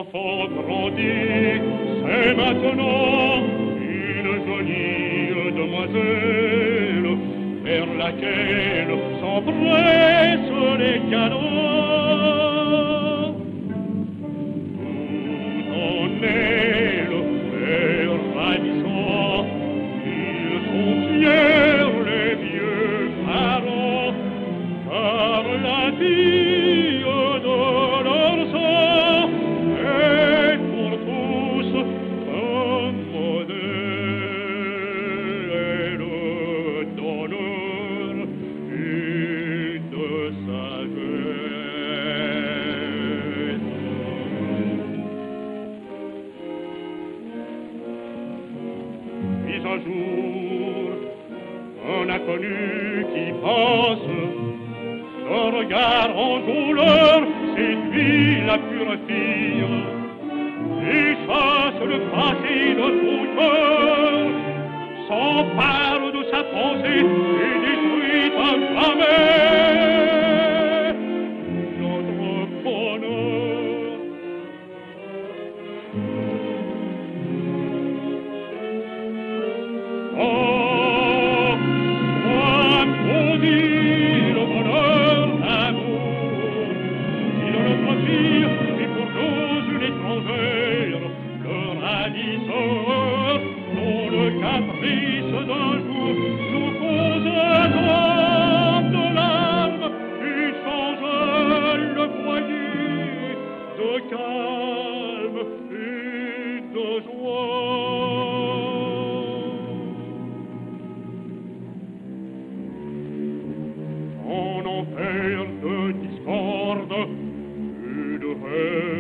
enfant grandit, c'est maintenant une jolie demoiselle vers laquelle s'empressent les galants. Tout en elle est ravissant, ils sont fiers les vieux parents, car la vie de leur sang est pour tous un modèle d'honneur et de sagesse. Puis un jour, un inconnu qui passe, le regard en douleur séduit la pure fille et chasse le passé de son cœur, s'empare de sa pensée et détruit à jamais notre bonheur. Oh, moi maudit le bonheur d'amour, si de notre fille et pour nous une étrangère, le ravisseur, dont le caprice d'un jour nous cause tant de larmes et change le foyer de calme et de joie. En enfer de discorde et de haine,